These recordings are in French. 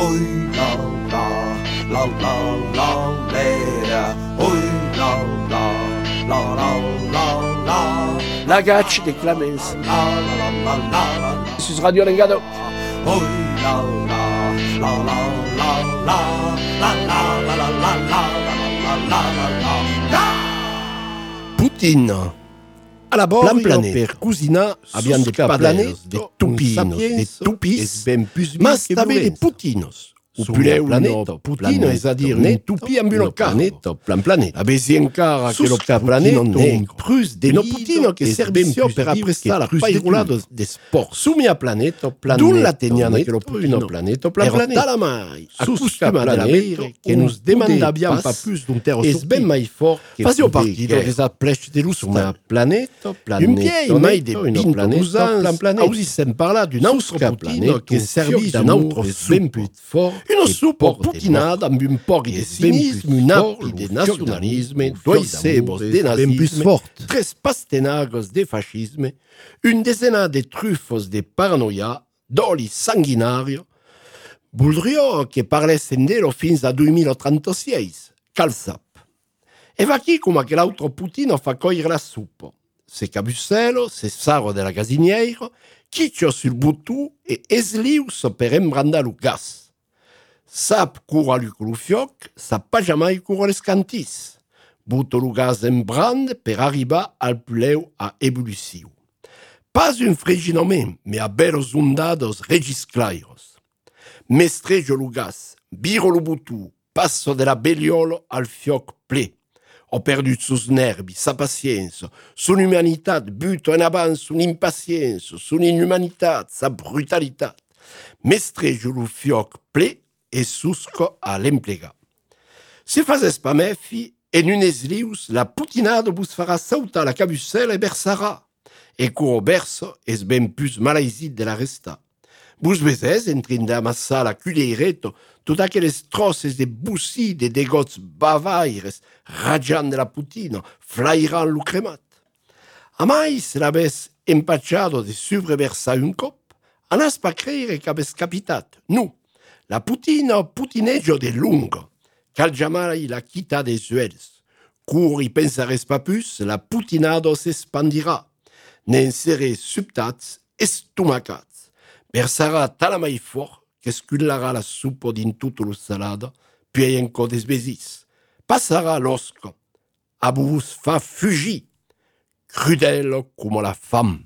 Oi la la la la la la. Oi la la la la la la. La Gacci de Clemens. La la la la la. Su Radio Lengado. Oi la la la la la la la la la la la la la la. Putin. A laborio Plan per cusina abbiamo sus de planetos, de de tupinos, de tupis, ben plus mas també de putinos. Upuleu planeta, putino, és a dir, un tupi amb un planeta, planeta. Avesi encara que lo planeta planeta prus de no putino che servizio per apprestar la pairulada de sport. Sumi a planeta, Dun la teniana che che lo putino planeta, era tala mai accustuma della mere che nos demandabiam pas plus d'un terro es ben mai fort che Fasio partito che sa plech de Una planeta, un piei mai de una pinto planeta, planeta ausissem parlar d'un autre putino che servis d'un autre ben supo plus fort. Uno che supo porte putinada amb un poc de cinisme, un api de nacionalisme, doi sebos de nazisme, tres pastenagos de fascisme, un desena de trufos de paranoia, d'oli sanguinario. Voldria que parlessem d'elo fins a 2036, cal sap. E va qui come che l'altro Putino fa cogliere la suppo. Se Cabussello, se Saro della Casiniero, chiccio sul butù e eslius per embrandare lo gas. Sap cura lu fioc, sap pas jamais cura les cantis. Butto lo gas en brand per arribar al pleu a ebullició. Pas un friginomen, me a belos ondados regisclairos. Mestreggio lo gas, biro lo butù, passo della belliolo al fioc ple. Ho perdut sus nervi, sa pacienza, son humanitat, buto en avant son impacienza, son inhumanitat, sa brutalitat. Mestreggio lo fioc ple e susco a l'emplega. Se fazes pa mefi, en un eslius, la putinada vos farà sautar la cabussela e bersarà. E curo berso es ben plus malaisit de la resta. Vos vezes entrin d'amassar la culeireto tot aquelles trosses de bussi de degots bavaires, radiant de la putina, flairant lo cremat. A mai se l'abes empacciado de subreversar un cop, anas pa creire qu'abes capitat. Nu, la putina putineggio de lungo, cal jamai la quita des uels. Cur i pensares pas plus, la putinado s'expandirà. N'en serez subtats, estomacats. Versarà talamai fort, qu'escullarà la suppo din tutto lo salada, puis enco des besis. Passarà l'osco. A vos fa fugir, crudel come la femme.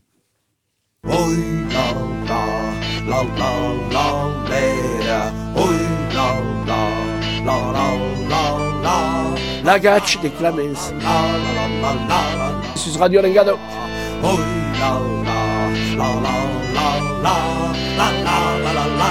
Oi la la la la la la. Oi la la la la la la. La Gacci de Clemens. La la la la la. Su Radio Lengado. Oi la la la la la la la la la la la.